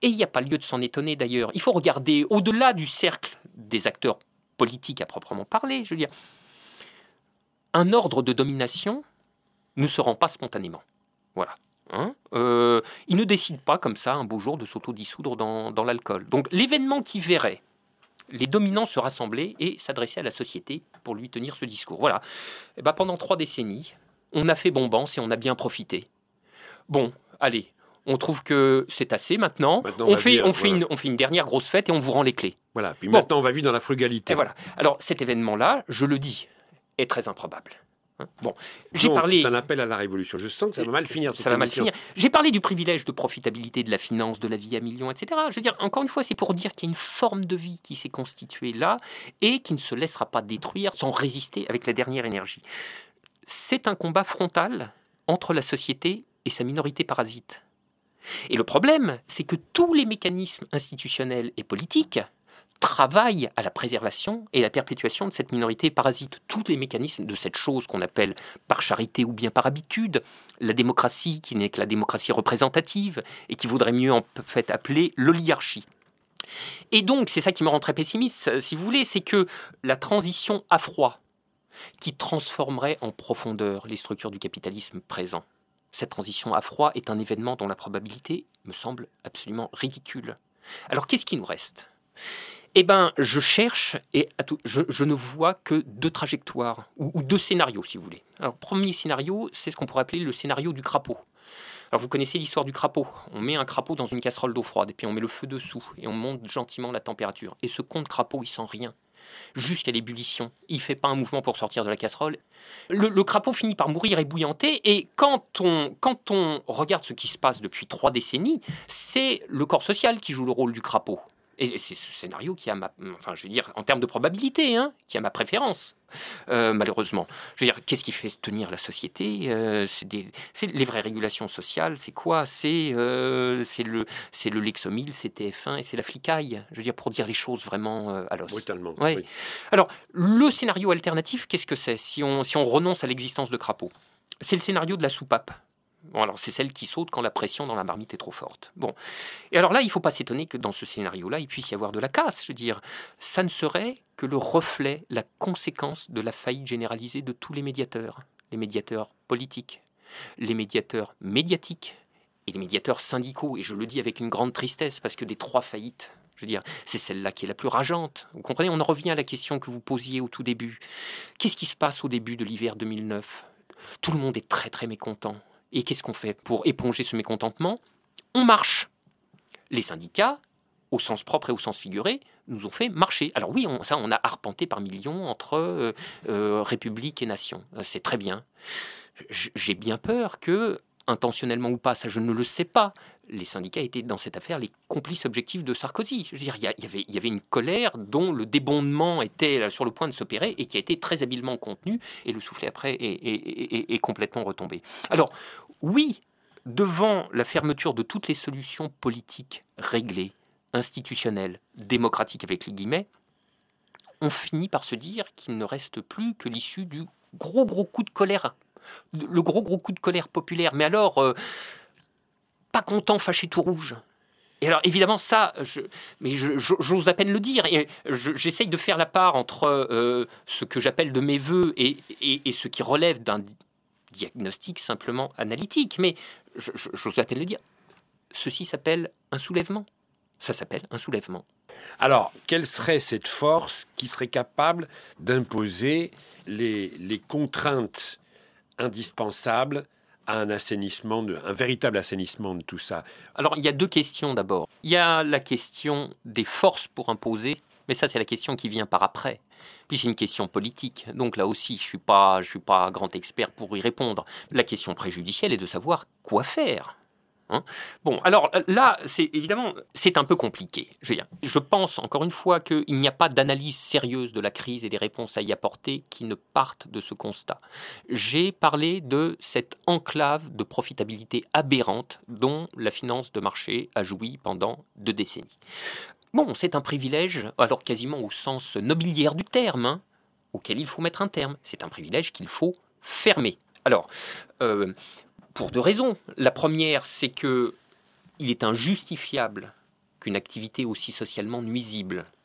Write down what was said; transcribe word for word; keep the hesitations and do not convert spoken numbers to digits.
Et il n'y a pas lieu de s'en étonner d'ailleurs. Il faut regarder au-delà du cercle des acteurs politiques à proprement parler. Je veux dire, un ordre de domination ne se rend pas spontanément. Voilà. Hein euh, il ne décide pas comme ça un beau jour de s'auto-dissoudre dans, dans l'alcool. Donc l'événement qui verrait les dominants se rassembler et s'adresser à la société pour lui tenir ce discours. Voilà. Et ben pendant trois décennies, on a fait bombance et on a bien profité. Bon, allez, on trouve que c'est assez maintenant. maintenant on, on, fait, dire, on, fait voilà. une, on fait une dernière grosse fête et on vous rend les clés. Voilà, puis bon. Maintenant on va vivre dans la frugalité. Et voilà. Alors cet événement-là, je le dis, est très improbable. Bon, j'ai Donc, parlé. C'est un appel à la révolution. Je sens que ça va mal finir. Ça va mal finir. J'ai parlé du privilège de profitabilité de la finance, de la vie à millions, et cetera. Je veux dire, encore une fois, c'est pour dire qu'il y a une forme de vie qui s'est constituée là et qui ne se laissera pas détruire sans résister avec la dernière énergie. C'est un combat frontal entre la société et sa minorité parasite. Et le problème, c'est que tous les mécanismes institutionnels et politiques travaille à la préservation et la perpétuation de cette minorité parasite. Tous les mécanismes de cette chose qu'on appelle par charité ou bien par habitude, la démocratie qui n'est que la démocratie représentative et qui vaudrait mieux en fait appeler l'oligarchie. Et donc, c'est ça qui me rend très pessimiste, si vous voulez, c'est que la transition à froid qui transformerait en profondeur les structures du capitalisme présent, cette transition à froid est un événement dont la probabilité me semble absolument ridicule. Alors, qu'est-ce qui nous reste ? Eh bien, je cherche et je, je ne vois que deux trajectoires, ou, ou deux scénarios, si vous voulez. Alors, premier scénario, c'est ce qu'on pourrait appeler le scénario du crapaud. Alors, vous connaissez l'histoire du crapaud. On met un crapaud dans une casserole d'eau froide, et puis on met le feu dessous, et on monte gentiment la température. Et ce comte crapaud, il sent rien, jusqu'à l'ébullition. Il ne fait pas un mouvement pour sortir de la casserole. Le, le crapaud finit par mourir ébouillanté, et quand on, quand on regarde ce qui se passe depuis trois décennies, c'est le corps social qui joue le rôle du crapaud. Et c'est ce scénario qui a ma, enfin, je veux dire, en termes de probabilité, hein, qui a ma préférence, euh, malheureusement. Je veux dire, qu'est-ce qui fait tenir la société ? euh, c'est, des, c'est les vraies régulations sociales. C'est quoi ? C'est, euh, c'est le, c'est le Lexomil, c'est T F un et c'est la flicaille. Je veux dire, pour dire les choses vraiment euh, à l'os. Brutalement. Ouais. Oui. Alors, le scénario alternatif, qu'est-ce que c'est ? Si on, si on renonce à l'existence de crapaud, c'est le scénario de la soupape. Bon, alors c'est celle qui saute quand la pression dans la marmite est trop forte. Bon, et alors là, il ne faut pas s'étonner que dans ce scénario-là, il puisse y avoir de la casse. Je veux dire, ça ne serait que le reflet, la conséquence de la faillite généralisée de tous les médiateurs. Les médiateurs politiques, les médiateurs médiatiques et les médiateurs syndicaux. Et je le dis avec une grande tristesse, parce que des trois faillites, je veux dire, c'est celle-là qui est la plus rageante. Vous comprenez ? On en revient à la question que vous posiez au tout début. Qu'est-ce qui se passe au début de l'hiver deux mille neuf ? Tout le monde est très très mécontent. Et qu'est-ce qu'on fait pour éponger ce mécontentement ? On marche. Les syndicats, au sens propre et au sens figuré, nous ont fait marcher. Alors oui, on, ça, on a arpenté par millions entre euh, euh, République et nation. C'est très bien. J'ai bien peur que, intentionnellement ou pas, ça je ne le sais pas, les syndicats étaient dans cette affaire les complices objectifs de Sarkozy. Je veux dire, il y, a, il y avait, il y avait une colère dont le débondement était sur le point de s'opérer et qui a été très habilement contenu, et le soufflet après est, est, est, est complètement retombé. Alors, oui, devant la fermeture de toutes les solutions politiques réglées, institutionnelles, démocratiques avec les guillemets, on finit par se dire qu'il ne reste plus que l'issue du gros gros coup de colère, le gros gros coup de colère populaire. Mais alors... Euh, pas content, fâché tout rouge. Et alors, évidemment, ça, je, mais je, j'ose à peine le dire. Et je, j'essaye de faire la part entre euh, ce que j'appelle de mes voeux et, et, et ce qui relève d'un diagnostic simplement analytique. Mais je, je, j'ose à peine le dire. Ceci s'appelle un soulèvement. Ça s'appelle un soulèvement. Alors, quelle serait cette force qui serait capable d'imposer les, les contraintes indispensables à un assainissement, de, un véritable assainissement de tout ça? Alors, il y a deux questions d'abord. Il y a la question des forces pour imposer, mais ça, c'est la question qui vient par après. Puis c'est une question politique. Donc là aussi, je ne suis pas, je suis pas grand expert pour y répondre. La question préjudicielle est de savoir quoi faire. Hein bon, alors là, c'est évidemment, c'est un peu compliqué. Je veux dire, je pense encore une fois qu'il n'y a pas d'analyse sérieuse de la crise et des réponses à y apporter qui ne partent de ce constat. J'ai parlé de cette enclave de profitabilité aberrante dont la finance de marché a joui pendant deux décennies. Bon, c'est un privilège, alors quasiment au sens nobiliaire du terme, hein, auquel il faut mettre un terme. C'est un privilège qu'il faut fermer. Alors, euh, pour deux raisons. La première, c'est que il est injustifiable qu'une activité aussi socialement nuisible